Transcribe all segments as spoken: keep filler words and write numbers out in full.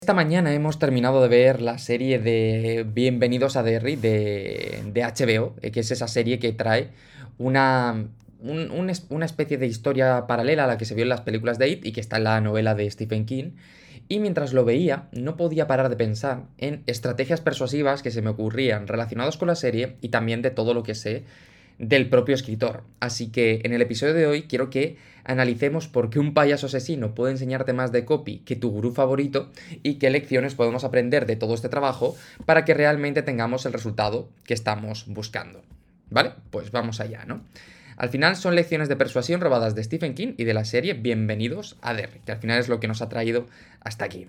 Esta mañana hemos terminado de ver la serie de Bienvenidos a Derry de, de H B O, eh, que es esa serie que trae una, un- un es- una especie de historia paralela a la que se vio en las películas de It y que está en la novela de Stephen King. Y mientras lo veía, no podía parar de pensar en estrategias persuasivas que se me ocurrían relacionadas con la serie y también de todo lo que sé del propio escritor. Así que en el episodio de hoy quiero que analicemos por qué un payaso asesino puede enseñarte más de copy que tu gurú favorito y qué lecciones podemos aprender de todo este trabajo para que realmente tengamos el resultado que estamos buscando. ¿Vale? Pues vamos allá, ¿no? Al final son lecciones de persuasión robadas de Stephen King y de la serie Bienvenidos a Derry, que al final es lo que nos ha traído hasta aquí.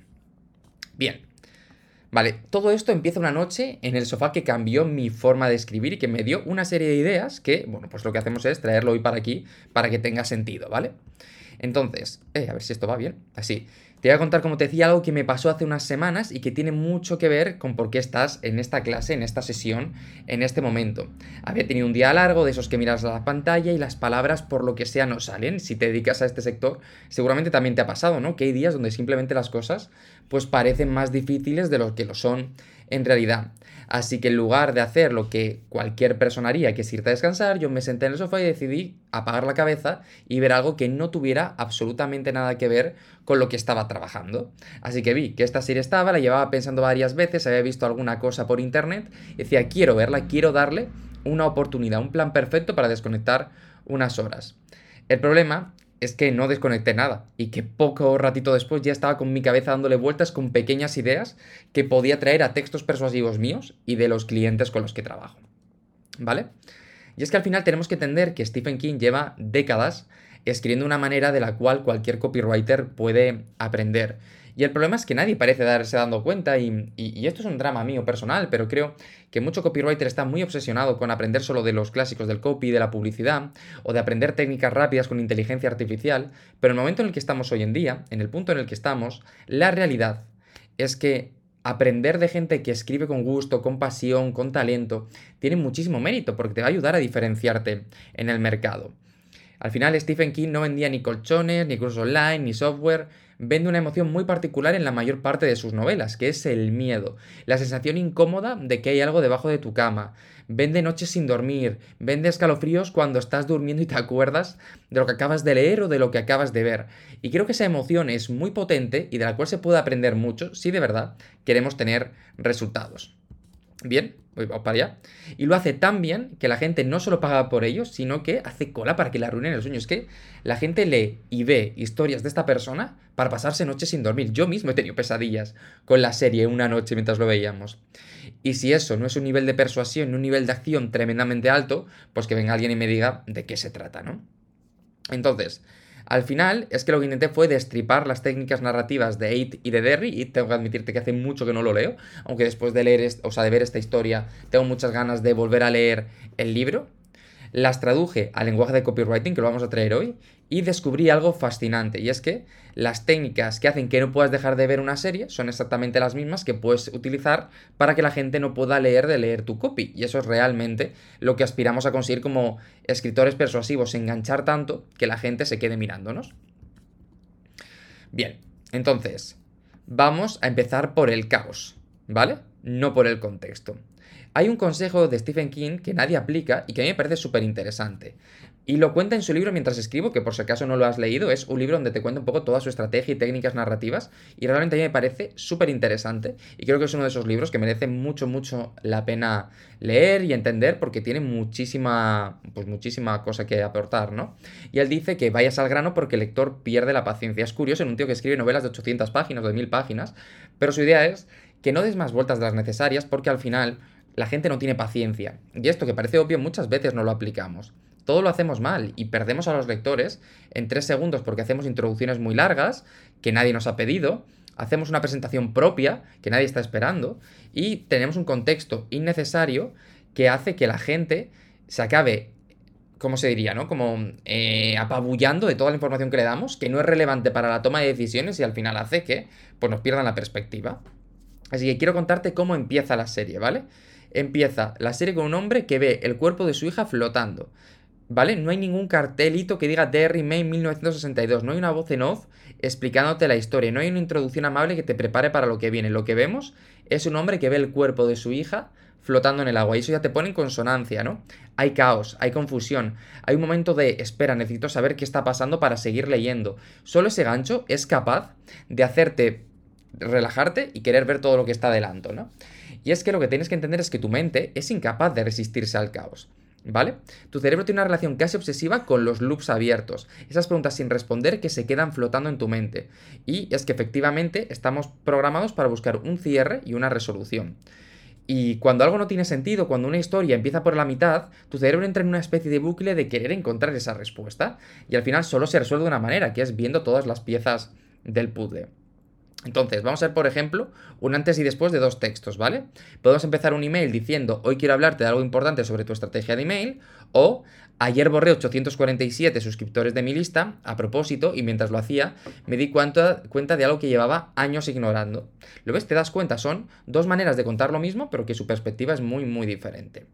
Bien, vale, todo esto empieza una noche en el sofá que cambió mi forma de escribir y que me dio una serie de ideas que, bueno, pues lo que hacemos es traerlo hoy para aquí para que tenga sentido, ¿vale? Entonces, eh, a ver si esto va bien. Así. Te voy a contar, como te decía, algo que me pasó hace unas semanas y que tiene mucho que ver con por qué estás en esta clase, en esta sesión, en este momento. Había tenido un día largo, de esos que miras a la pantalla y las palabras por lo que sea no salen. Si te dedicas a este sector, seguramente también te ha pasado, ¿no? Que hay días donde simplemente las cosas pues parecen más difíciles de lo que lo son en realidad. Así que en lugar de hacer lo que cualquier persona haría, que es irte a descansar, yo me senté en el sofá y decidí apagar la cabeza y ver algo que no tuviera absolutamente nada que ver con lo que estaba trabajando. Así que vi que esta serie estaba, la llevaba pensando varias veces, había visto alguna cosa por internet, y decía, quiero verla, quiero darle una oportunidad, un plan perfecto para desconectar unas horas. El problema es que no desconecté nada y que poco ratito después ya estaba con mi cabeza dándole vueltas con pequeñas ideas que podía traer a textos persuasivos míos y de los clientes con los que trabajo. ¿Vale? Y es que al final tenemos que entender que Stephen King lleva décadas escribiendo una manera de la cual cualquier copywriter puede aprender. Y el problema es que nadie parece darse dando cuenta y, y, y esto es un drama mío personal, pero creo que mucho copywriter está muy obsesionado con aprender solo de los clásicos del copy, de la publicidad, o de aprender técnicas rápidas con inteligencia artificial, pero en el momento en el que estamos hoy en día, en el punto en el que estamos, la realidad es que aprender de gente que escribe con gusto, con pasión, con talento, tiene muchísimo mérito porque te va a ayudar a diferenciarte en el mercado. Al final Stephen King no vendía ni colchones, ni cursos online, ni software. Vende una emoción muy particular en la mayor parte de sus novelas, que es el miedo, la sensación incómoda de que hay algo debajo de tu cama. Vende noches sin dormir, vende escalofríos cuando estás durmiendo y te acuerdas de lo que acabas de leer o de lo que acabas de ver. Y creo que esa emoción es muy potente y de la cual se puede aprender mucho si de verdad queremos tener resultados. Bien, pues vamos para allá. Y lo hace tan bien que la gente no solo paga por ello, sino que hace cola para que le arruinen el sueño. Es que la gente lee y ve historias de esta persona para pasarse noches sin dormir. Yo mismo he tenido pesadillas con la serie una noche mientras lo veíamos. Y si eso no es un nivel de persuasión, un nivel de acción tremendamente alto, pues que venga alguien y me diga de qué se trata, ¿no? Entonces, al final es que lo que intenté fue destripar las técnicas narrativas de It y de Derry, y tengo que admitirte que hace mucho que no lo leo, aunque después de leer, o sea, de ver esta historia, tengo muchas ganas de volver a leer el libro. Las traduje al lenguaje de copywriting, que lo vamos a traer hoy, y descubrí algo fascinante, y es que las técnicas que hacen que no puedas dejar de ver una serie son exactamente las mismas que puedes utilizar para que la gente no pueda leer de leer tu copy, y eso es realmente lo que aspiramos a conseguir como escritores persuasivos, enganchar tanto que la gente se quede mirándonos. Bien, entonces, vamos a empezar por el caos, ¿vale? No por el contexto. Hay un consejo de Stephen King que nadie aplica y que a mí me parece súper interesante. Y lo cuenta en su libro Mientras escribo, que por si acaso no lo has leído, es un libro donde te cuenta un poco toda su estrategia y técnicas narrativas. Y realmente a mí me parece súper interesante. Y creo que es uno de esos libros que merece mucho, mucho la pena leer y entender porque tiene muchísima, pues muchísima cosa que aportar, ¿no? Y él dice que vayas al grano porque el lector pierde la paciencia. Es curioso en un tío que escribe novelas de ochocientas páginas o de mil páginas, pero su idea es que no des más vueltas de las necesarias porque al final la gente no tiene paciencia. Y esto que parece obvio muchas veces no lo aplicamos. Todo lo hacemos mal y perdemos a los lectores en tres segundos porque hacemos introducciones muy largas que nadie nos ha pedido, hacemos una presentación propia que nadie está esperando y tenemos un contexto innecesario que hace que la gente se acabe, ¿cómo se diría, no? Como eh, apabullando de toda la información que le damos, que no es relevante para la toma de decisiones y al final hace que pues, nos pierdan la perspectiva. Así que quiero contarte cómo empieza la serie, ¿vale? Empieza la serie con un hombre que ve el cuerpo de su hija flotando. ¿vale? No hay ningún cartelito que diga Derry May mil novecientos sesenta y dos, no hay una voz en off explicándote la historia, no hay una introducción amable que te prepare para lo que viene. Lo que vemos es un hombre que ve el cuerpo de su hija flotando en el agua y eso ya te pone en consonancia, ¿no? Hay caos, hay confusión, hay un momento de espera, necesito saber qué está pasando para seguir leyendo. Solo ese gancho es capaz de hacerte relajarte y querer ver todo lo que está adelante, ¿no? Y es que lo que tienes que entender es que tu mente es incapaz de resistirse al caos. ¿Vale? Tu cerebro tiene una relación casi obsesiva con los loops abiertos, esas preguntas sin responder que se quedan flotando en tu mente. Y es que efectivamente estamos programados para buscar un cierre y una resolución. Y cuando algo no tiene sentido, cuando una historia empieza por la mitad, tu cerebro entra en una especie de bucle de querer encontrar esa respuesta. Y al final solo se resuelve de una manera, que es viendo todas las piezas del puzzle. Entonces, vamos a ver, por ejemplo, un antes y después de dos textos, ¿vale? Podemos empezar un email diciendo, hoy quiero hablarte de algo importante sobre tu estrategia de email, o ayer borré ochocientos cuarenta y siete suscriptores de mi lista, a propósito, y mientras lo hacía, me di cuenta, cuenta de algo que llevaba años ignorando. ¿Lo ves? Te das cuenta, son dos maneras de contar lo mismo, pero que su perspectiva es muy, muy diferente.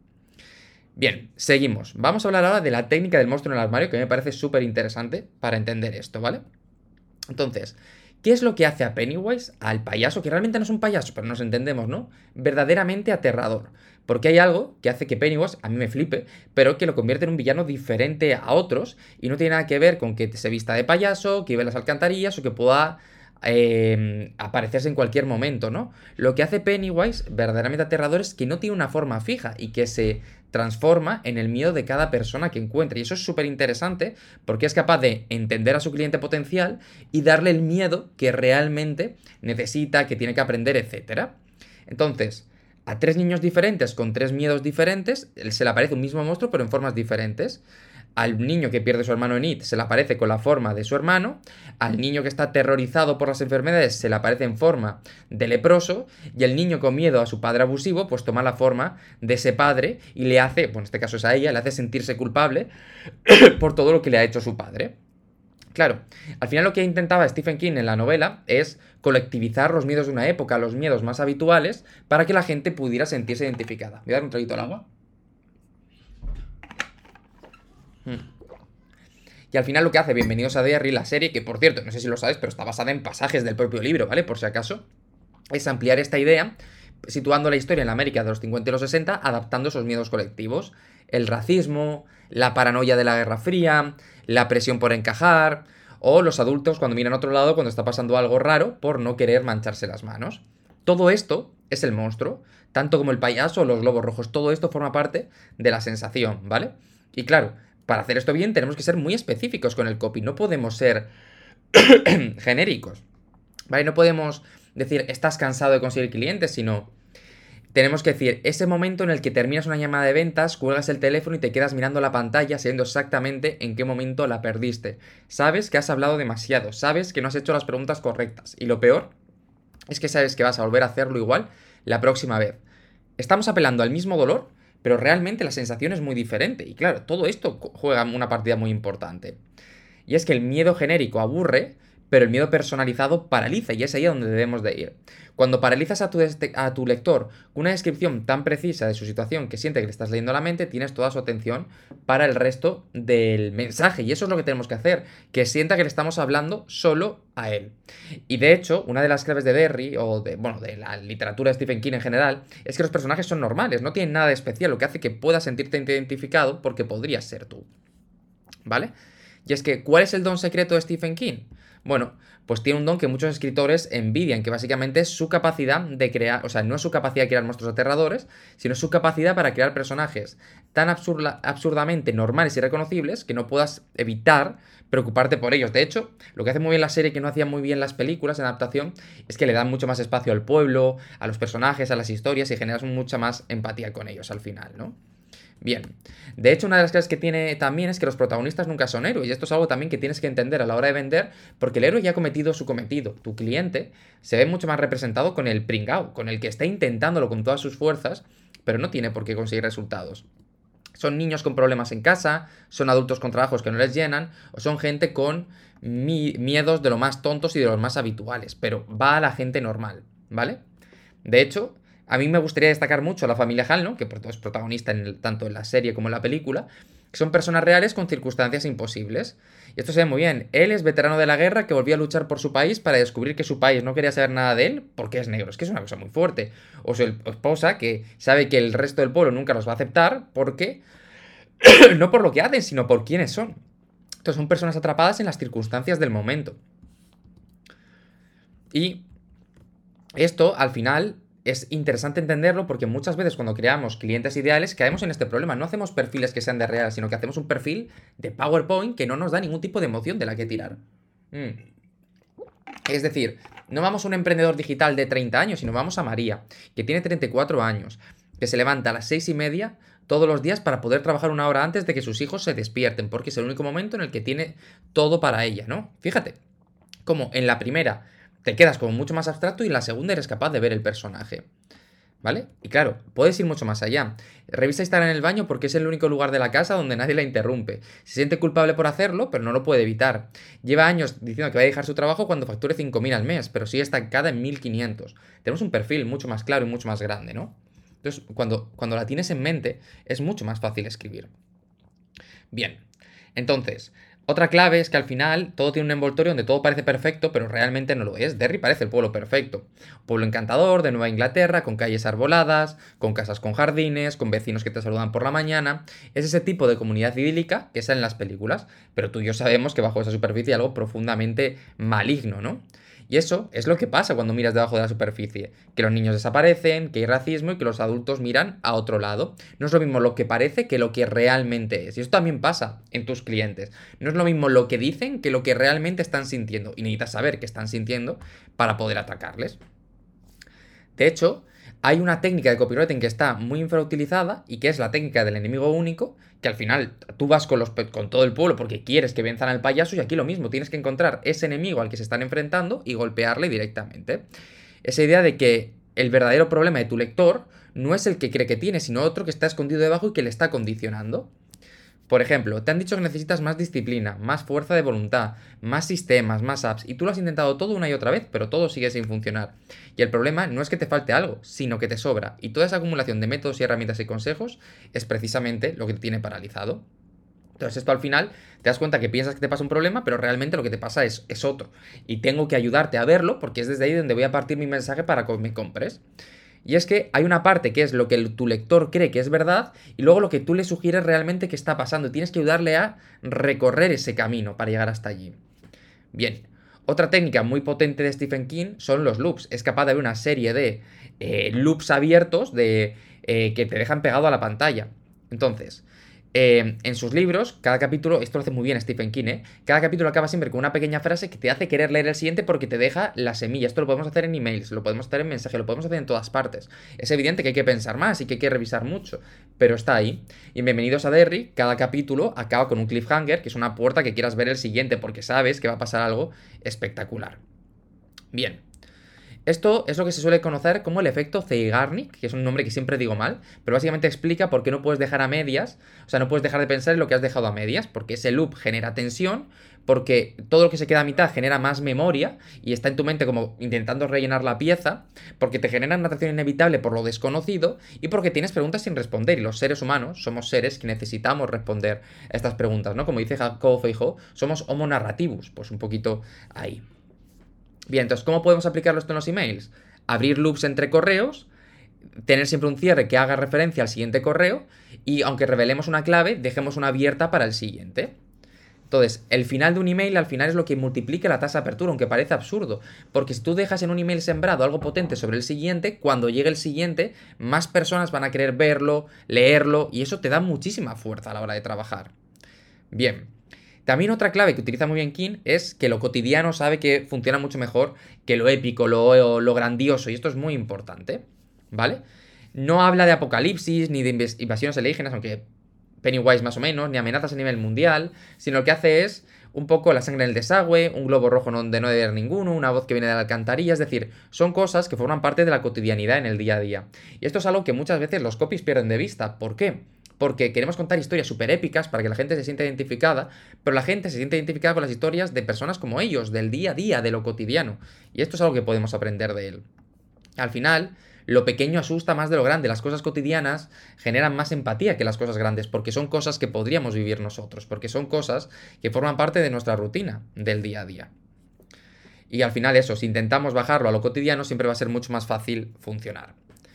Bien, seguimos. Vamos a hablar ahora de la técnica del monstruo en el armario, que me parece súper interesante para entender esto, ¿vale? Entonces, ¿qué es lo que hace a Pennywise, al payaso, que realmente no es un payaso, pero nos entendemos, ¿no? Verdaderamente aterrador. Porque hay algo que hace que Pennywise, a mí me flipe, pero que lo convierte en un villano diferente a otros y no tiene nada que ver con que se vista de payaso, que vive en las alcantarillas o que pueda eh, aparecerse en cualquier momento, ¿no? Lo que hace Pennywise verdaderamente aterrador es que no tiene una forma fija y que se transforma en el miedo de cada persona que encuentre. Y eso es súper interesante porque es capaz de entender a su cliente potencial y darle el miedo que realmente necesita, que tiene que aprender, etcétera. Entonces, a tres niños diferentes con tres miedos diferentes se le aparece un mismo monstruo pero en formas diferentes. Al niño que pierde su hermano en It se le aparece con la forma de su hermano. Al niño que está aterrorizado por las enfermedades se le aparece en forma de leproso. Y el niño con miedo a su padre abusivo pues toma la forma de ese padre y le hace, bueno en este caso es a ella, le hace sentirse culpable por todo lo que le ha hecho su padre. Claro, al final lo que intentaba Stephen King en la novela es colectivizar los miedos de una época, los miedos más habituales, para que la gente pudiera sentirse identificada. Voy a dar un traguito al agua. Y al final lo que hace Bienvenidos a Derry, la serie, que por cierto, no sé si lo sabes, pero está basada en pasajes del propio libro, ¿vale? Por si acaso, es ampliar esta idea, situando la historia en la América de los cincuenta y los sesenta, adaptando esos miedos colectivos. El racismo, la paranoia de la Guerra Fría, la presión por encajar, o los adultos cuando miran a otro lado cuando está pasando algo raro por no querer mancharse las manos. Todo esto es el monstruo, tanto como el payaso o los globos rojos, todo esto forma parte de la sensación, ¿vale? Y claro, para hacer esto bien tenemos que ser muy específicos con el copy, no podemos ser genéricos, ¿vale? No podemos decir, estás cansado de conseguir clientes, sino tenemos que decir, ese momento en el que terminas una llamada de ventas, cuelgas el teléfono y te quedas mirando la pantalla sabiendo exactamente en qué momento la perdiste. Sabes que has hablado demasiado, sabes que no has hecho las preguntas correctas y lo peor es que sabes que vas a volver a hacerlo igual la próxima vez. Estamos apelando al mismo dolor, pero realmente la sensación es muy diferente. Y claro, todo esto juega una partida muy importante. Y es que el miedo genérico aburre, pero el miedo personalizado paraliza, y es ahí a donde debemos de ir. Cuando paralizas a tu, a tu lector con una descripción tan precisa de su situación que siente que le estás leyendo la mente, tienes toda su atención para el resto del mensaje. Y eso es lo que tenemos que hacer, que sienta que le estamos hablando solo a él. Y de hecho, una de las claves de Derry, o de, bueno, de la literatura de Stephen King en general, es que los personajes son normales, no tienen nada de especial, lo que hace que puedas sentirte identificado porque podrías ser tú. ¿Vale? Y es que, ¿cuál es el don secreto de Stephen King? Bueno, pues tiene un don que muchos escritores envidian, que básicamente es su capacidad de crear, o sea, no es su capacidad de crear monstruos aterradores, sino su capacidad para crear personajes tan absurda, absurdamente normales y reconocibles que no puedas evitar preocuparte por ellos. De hecho, lo que hace muy bien la serie, que no hacía muy bien las películas en adaptación, es que le dan mucho más espacio al pueblo, a los personajes, a las historias y generas mucha más empatía con ellos al final, ¿no? Bien, de hecho una de las cosas que tiene también es que los protagonistas nunca son héroes y esto es algo también que tienes que entender a la hora de vender porque el héroe ya ha cometido su cometido. Tu cliente se ve mucho más representado con el pringao, con el que está intentándolo con todas sus fuerzas, pero no tiene por qué conseguir resultados. Son niños con problemas en casa, son adultos con trabajos que no les llenan o son gente con mi- miedos de lo más tontos y de los más habituales, pero va a la gente normal, ¿vale? De hecho, a mí me gustaría destacar mucho a la familia Hall, ¿no? Que es protagonista en el- tanto en la serie como en la película, que son personas reales con circunstancias imposibles. Y esto se ve muy bien. Él es veterano de la guerra que volvió a luchar por su país para descubrir que su país no quería saber nada de él porque es negro. Es que es una cosa muy fuerte. O su esposa que sabe que el resto del pueblo nunca los va a aceptar porque no por lo que hacen, sino por quiénes son. Entonces son personas atrapadas en las circunstancias del momento. Y esto, al final, es interesante entenderlo porque muchas veces cuando creamos clientes ideales caemos en este problema. No hacemos perfiles que sean de real, sino que hacemos un perfil de PowerPoint que no nos da ningún tipo de emoción de la que tirar. Mm. Es decir, no vamos a un emprendedor digital de treinta años, sino vamos a María, que tiene treinta y cuatro años, que se levanta a las seis y media todos los días para poder trabajar una hora antes de que sus hijos se despierten, porque es el único momento en el que tiene todo para ella, ¿no? Fíjate, como en la primera te quedas como mucho más abstracto y en la segunda eres capaz de ver el personaje, ¿vale? Y claro, puedes ir mucho más allá. Revisa Instagram en el baño porque es el único lugar de la casa donde nadie la interrumpe. Se siente culpable por hacerlo, pero no lo puede evitar. Lleva años diciendo que va a dejar su trabajo cuando facture cinco mil al mes, pero sigue estancada en mil quinientos. Tenemos un perfil mucho más claro y mucho más grande, ¿no? Entonces, cuando, cuando la tienes en mente, es mucho más fácil escribir. Bien, entonces, otra clave es que al final todo tiene un envoltorio donde todo parece perfecto, pero realmente no lo es. Derry parece el pueblo perfecto. Pueblo encantador de Nueva Inglaterra, con calles arboladas, con casas con jardines, con vecinos que te saludan por la mañana. Es ese tipo de comunidad idílica que sale en las películas, pero tú y yo sabemos que bajo esa superficie hay algo profundamente maligno, ¿no? Y eso es lo que pasa cuando miras debajo de la superficie, que los niños desaparecen, que hay racismo y que los adultos miran a otro lado. No es lo mismo lo que parece que lo que realmente es. Y esto también pasa en tus clientes. No es lo mismo lo que dicen que lo que realmente están sintiendo. Y necesitas saber qué están sintiendo para poder atacarles. De hecho, hay una técnica de copywriting que está muy infrautilizada y que es la técnica del enemigo único, que al final tú vas con, los, con todo el pueblo porque quieres que venzan al payaso y aquí lo mismo, tienes que encontrar ese enemigo al que se están enfrentando y golpearle directamente. Esa idea de que el verdadero problema de tu lector no es el que cree que tiene, sino otro que está escondido debajo y que le está condicionando. Por ejemplo, te han dicho que necesitas más disciplina, más fuerza de voluntad, más sistemas, más apps, y tú lo has intentado todo una y otra vez, pero todo sigue sin funcionar. Y el problema no es que te falte algo, sino que te sobra. Y toda esa acumulación de métodos y herramientas y consejos es precisamente lo que te tiene paralizado. Entonces esto al final te das cuenta que piensas que te pasa un problema, pero realmente lo que te pasa es, es otro. Y tengo que ayudarte a verlo porque es desde ahí donde voy a partir mi mensaje para que me compres. Y es que hay una parte que es lo que el, tu lector cree que es verdad y luego lo que tú le sugieres realmente que está pasando. Y tienes que ayudarle a recorrer ese camino para llegar hasta allí. Bien, otra técnica muy potente de Stephen King son los loops. Es capaz de ver una serie de eh, loops abiertos de, eh, que te dejan pegado a la pantalla. Entonces, eh, en sus libros, cada capítulo, esto lo hace muy bien Stephen King, ¿eh? Cada capítulo acaba siempre con una pequeña frase que te hace querer leer el siguiente porque te deja la semilla. Esto lo podemos hacer en emails, lo podemos hacer en mensajes, lo podemos hacer en todas partes. Es evidente que hay que pensar más y que hay que revisar mucho, pero está ahí. Y en Bienvenidos a Derry, cada capítulo acaba con un cliffhanger, que es una puerta que quieras ver el siguiente porque sabes que va a pasar algo espectacular. Bien. Esto es lo que se suele conocer como el efecto Zeigarnik, que es un nombre que siempre digo mal, pero básicamente explica por qué no puedes dejar a medias, o sea, no puedes dejar de pensar en lo que has dejado a medias, porque ese loop genera tensión, porque todo lo que se queda a mitad genera más memoria y está en tu mente como intentando rellenar la pieza, porque te genera una atracción inevitable por lo desconocido y porque tienes preguntas sin responder y los seres humanos somos seres que necesitamos responder a estas preguntas, ¿no? Como dice Jacobo Feijó, somos homo narrativus, pues un poquito ahí. Bien, entonces, ¿cómo podemos aplicarlo esto en los emails? Abrir loops entre correos, tener siempre un cierre que haga referencia al siguiente correo y aunque revelemos una clave, dejemos una abierta para el siguiente. Entonces, el final de un email al final es lo que multiplica la tasa de apertura, aunque parece absurdo, porque si tú dejas en un email sembrado algo potente sobre el siguiente, cuando llegue el siguiente, más personas van a querer verlo, leerlo y eso te da muchísima fuerza a la hora de trabajar. Bien. También otra clave que utiliza muy bien King es que lo cotidiano sabe que funciona mucho mejor que lo épico, lo, lo grandioso, y esto es muy importante, ¿vale? No habla de apocalipsis ni de invasiones alienígenas, aunque Pennywise más o menos, ni amenazas a nivel mundial, sino lo que hace es un poco la sangre en el desagüe, un globo rojo donde no debe haber ninguno, una voz que viene de la alcantarilla, es decir, son cosas que forman parte de la cotidianidad en el día a día. Y esto es algo que muchas veces los copies pierden de vista. ¿Por qué? Porque queremos contar historias súper épicas para que la gente se sienta identificada, pero la gente se siente identificada con las historias de personas como ellos, del día a día, de lo cotidiano. Y esto es algo que podemos aprender de él. Al final, lo pequeño asusta más de lo grande. Las cosas cotidianas generan más empatía que las cosas grandes, porque son cosas que podríamos vivir nosotros, porque son cosas que forman parte de nuestra rutina del día a día. Y al final eso, si intentamos bajarlo a lo cotidiano, siempre va a ser mucho más fácil funcionar.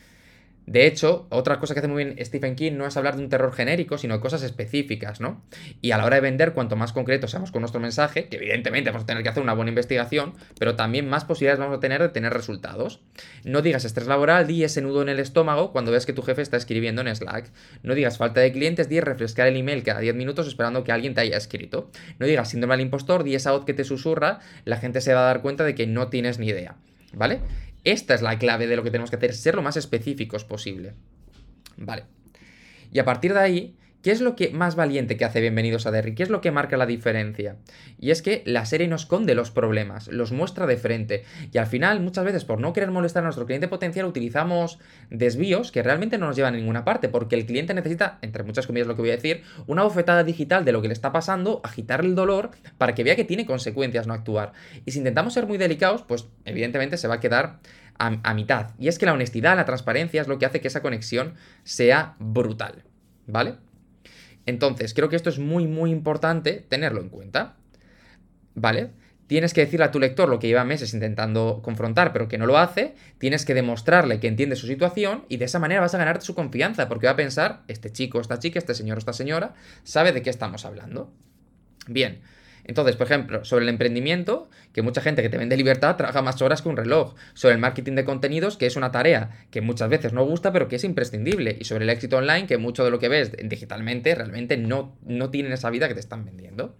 De hecho, otra cosa que hace muy bien Stephen King no es hablar de un terror genérico, sino de cosas específicas, ¿no? Y a la hora de vender, cuanto más concretos seamos con nuestro mensaje, que evidentemente vamos a tener que hacer una buena investigación, pero también más posibilidades vamos a tener de tener resultados. No digas estrés laboral, di ese nudo en el estómago cuando ves que tu jefe está escribiendo en Slack. No digas falta de clientes, di refrescar el email cada diez minutos esperando que alguien te haya escrito. No digas síndrome del impostor, di esa voz que te susurra, la gente se va a dar cuenta de que no tienes ni idea, ¿vale? Esta es la clave de lo que tenemos que hacer, ser lo más específicos posible. Vale. Y a partir de ahí, ¿qué es lo que más valiente que hace Bienvenidos a Derry? ¿Qué es lo que marca la diferencia? Y es que la serie no esconde los problemas, los muestra de frente. Y al final, muchas veces, por no querer molestar a nuestro cliente potencial, utilizamos desvíos que realmente no nos llevan a ninguna parte, porque el cliente necesita, entre muchas comillas lo que voy a decir, una bofetada digital de lo que le está pasando, agitarle el dolor, para que vea que tiene consecuencias no actuar. Y si intentamos ser muy delicados, pues evidentemente se va a quedar a, a mitad. Y es que la honestidad, la transparencia es lo que hace que esa conexión sea brutal, ¿vale? Entonces, creo que esto es muy, muy importante tenerlo en cuenta, ¿vale? Tienes que decirle a tu lector lo que lleva meses intentando confrontar, pero que no lo hace. Tienes que demostrarle que entiende su situación y de esa manera vas a ganarte su confianza, porque va a pensar, este chico, esta chica, este señor o esta señora, sabe de qué estamos hablando. Bien. Entonces, por ejemplo, sobre el emprendimiento, que mucha gente que te vende libertad trabaja más horas que un reloj. Sobre el marketing de contenidos, que es una tarea que muchas veces no gusta, pero que es imprescindible. Y sobre el éxito online, que mucho de lo que ves digitalmente realmente no, no tienen esa vida que te están vendiendo.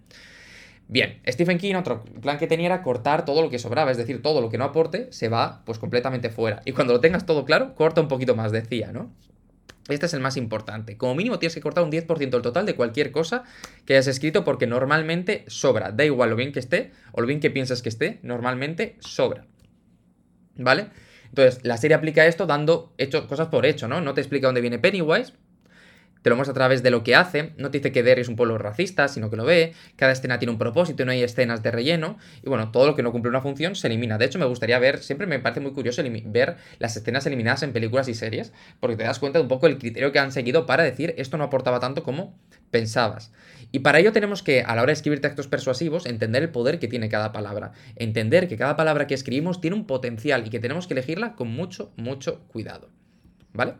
Bien, Stephen King, otro plan que tenía era cortar todo lo que sobraba, es decir, todo lo que no aporte se va pues completamente fuera. Y cuando lo tengas todo claro, corta un poquito más, decía, ¿no? Este es el más importante. Como mínimo tienes que cortar un diez por ciento del total de cualquier cosa que hayas escrito porque normalmente sobra. Da igual lo bien que esté o lo bien que piensas que esté, normalmente sobra. ¿Vale? Entonces, la serie aplica esto dando hecho, cosas por hecho, ¿no? No te explica dónde viene Pennywise, te lo muestra a través de lo que hace, no te dice que Derry es un pueblo racista, sino que lo ve, cada escena tiene un propósito y no hay escenas de relleno, y bueno, todo lo que no cumple una función se elimina. De hecho, me gustaría ver, siempre me parece muy curioso ver las escenas eliminadas en películas y series, porque te das cuenta de un poco el criterio que han seguido para decir esto no aportaba tanto como pensabas. Y para ello tenemos que, a la hora de escribir textos persuasivos, entender el poder que tiene cada palabra, entender que cada palabra que escribimos tiene un potencial y que tenemos que elegirla con mucho, mucho cuidado. ¿Vale?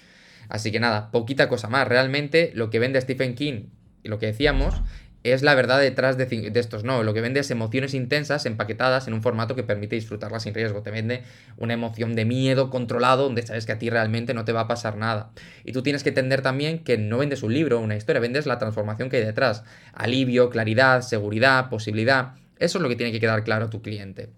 Así que nada, poquita cosa más. Realmente lo que vende Stephen King, y lo que decíamos, es la verdad detrás de, de estos, no. Lo que vende es emociones intensas, empaquetadas en un formato que permite disfrutarlas sin riesgo. Te vende una emoción de miedo controlado, donde sabes que a ti realmente no te va a pasar nada. Y tú tienes que entender también que no vendes un libro o una historia, vendes la transformación que hay detrás. Alivio, claridad, seguridad, posibilidad. Eso es lo que tiene que quedar claro a tu cliente.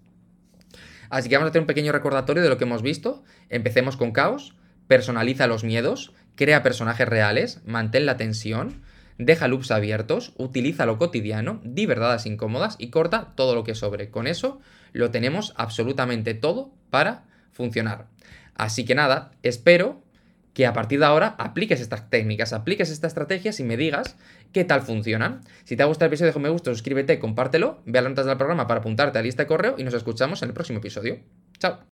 Así que vamos a hacer un pequeño recordatorio de lo que hemos visto. Empecemos con caos. Personaliza los miedos, crea personajes reales, mantén la tensión, deja loops abiertos, utiliza lo cotidiano, di verdades incómodas y corta todo lo que sobre. Con eso lo tenemos absolutamente todo para funcionar. Así que nada, espero que a partir de ahora apliques estas técnicas, apliques estas estrategias y me digas qué tal funcionan. Si te ha gustado el episodio, deja un me gusta, suscríbete, compártelo, ve a las notas del programa para apuntarte a la lista de correo y nos escuchamos en el próximo episodio. Chao.